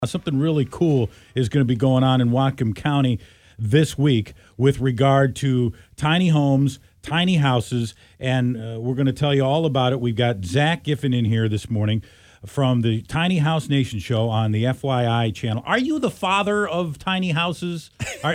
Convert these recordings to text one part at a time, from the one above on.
Something really cool is going to be going on in Whatcom County this week with regard to tiny homes, tiny houses, and we're going to tell you all about it. We've got Zach Giffen in here this morning from the Tiny House Nation show on the FYI channel. Are you the father of tiny houses?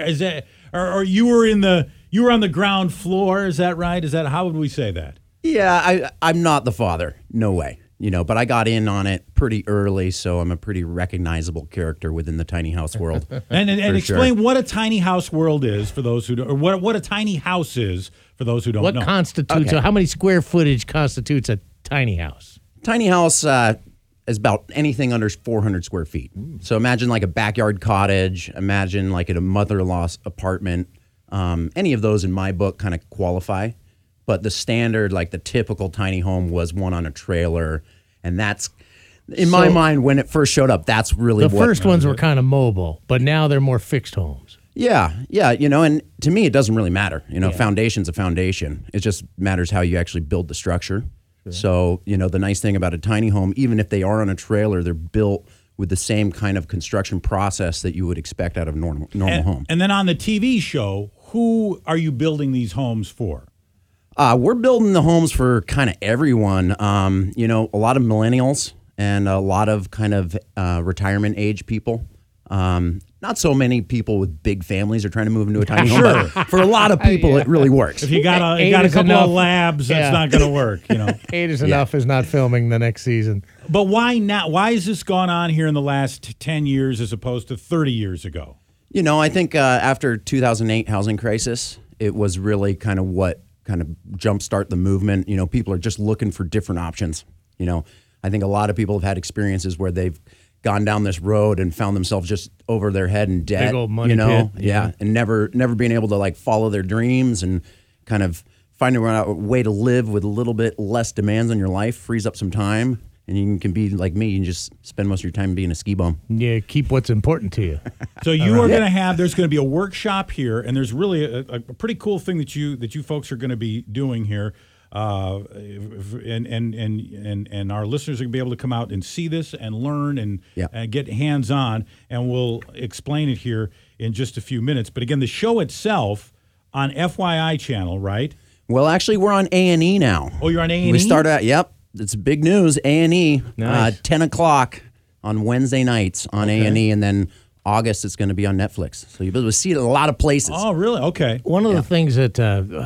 Or you were on the ground floor? Is that right? How would we say that? Yeah, I'm not the father. No way. But I got in on it pretty early, so I'm a pretty recognizable character within the tiny house world. and explain what a tiny house world is for those who don't, or what a tiny house is for those who don't know. What constitutes, or how many square footage constitutes a tiny house? Tiny house is about anything under 400 square feet. So imagine like a backyard cottage, imagine like a mother-in-law's apartment. Any of those in my book kind of qualify. But the standard, like the typical tiny home, was one on a trailer. And that's, in my mind, when it first showed up, that's really the first ones were kind of mobile, but now they're more fixed homes. Yeah, and to me, it doesn't really matter. Foundation's a foundation. It just matters how you actually build the structure. Sure. So, the nice thing about a tiny home, even if they are on a trailer, they're built with the same kind of construction process that you would expect out of a normal home. And then on the TV show, who are you building these homes for? We're building the homes for kind of everyone. A lot of millennials and a lot of kind of retirement age people. Not so many people with big families are trying to move into a tiny home. But for a lot of people, it really works. If you got a couple of labs, that's not going to work. 8 is enough is not filming the next season. But why not? Why has this gone on here in the last 10 years as opposed to 30 years ago? I think after 2008 housing crisis, it was really kind of what kind of jumpstart the movement. People are just looking for different options. I think a lot of people have had experiences where they've gone down this road and found themselves just over their head in debt. Big old money pit. Yeah, and never being able to follow their dreams and kind of finding a way to live with a little bit less demands on your life, frees up some time. And you can be like me, you can just spend most of your time being a ski bum. Yeah, keep what's important to you. So you are going to there's going to be a workshop here, and there's really a pretty cool thing that you folks are going to be doing here. And our listeners are going to be able to come out and see this and learn and get hands-on, and we'll explain it here in just a few minutes. But again, the show itself on FYI channel, right? Well, actually, we're on A&E now. Oh, you're on A&E? We started out, yep. It's big news. A&E, nice. 10 o'clock on Wednesday nights on A&E, and then August it's going to be on Netflix. So you'll be able to see it in a lot of places. Oh, really? Okay. One of the things that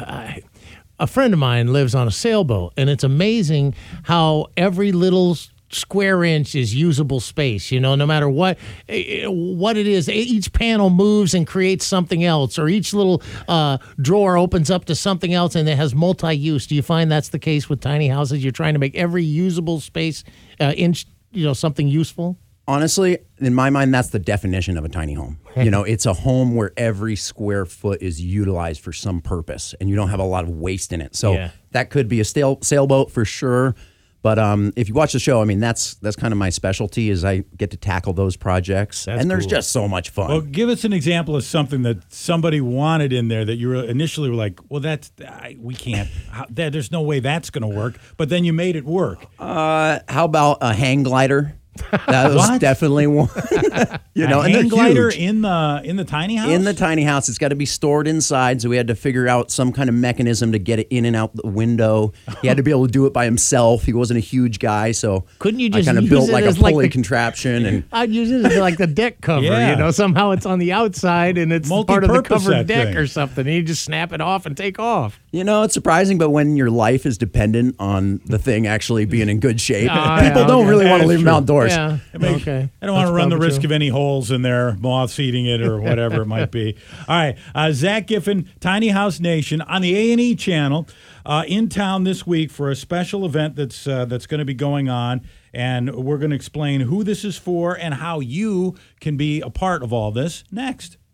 a friend of mine lives on a sailboat, and it's amazing how every little square inch is usable space, no matter what it is. Each panel moves and creates something else, or each little drawer opens up to something else, and it has multi-use. Do you find that's the case with tiny houses? You're trying to make every usable space inch, something useful? Honestly, in my mind, that's the definition of a tiny home. It's a home where every square foot is utilized for some purpose, and you don't have a lot of waste in it. So that could be a sailboat for sure. But if you watch the show, that's kind of my specialty, is I get to tackle those projects. And there's just so much fun. Well, give us an example of something that somebody wanted in there that you initially were like, well, we can't. There's no way that's going to work. But then you made it work. How about a hang glider? That was definitely one. A hang glider in the tiny house? In the tiny house. It's got to be stored inside, so we had to figure out some kind of mechanism to get it in and out the window. He had to be able to do it by himself. He wasn't a huge guy, so couldn't you just I kind of use built it like a as pulley contraption. And I'd use it as like the deck cover, somehow it's on the outside and it's part of the covered deck or something. And you just snap it off and take off. It's surprising, but when your life is dependent on the thing actually being in good shape, Oh, people don't really want to leave them outdoors. Yeah. Okay. I don't want to run the risk of any holes in there, moths eating it or whatever it might be. All right. Zach Giffen, Tiny House Nation on the A&E channel in town this week for a special event that's going to be going on. And we're going to explain who this is for and how you can be a part of all this next.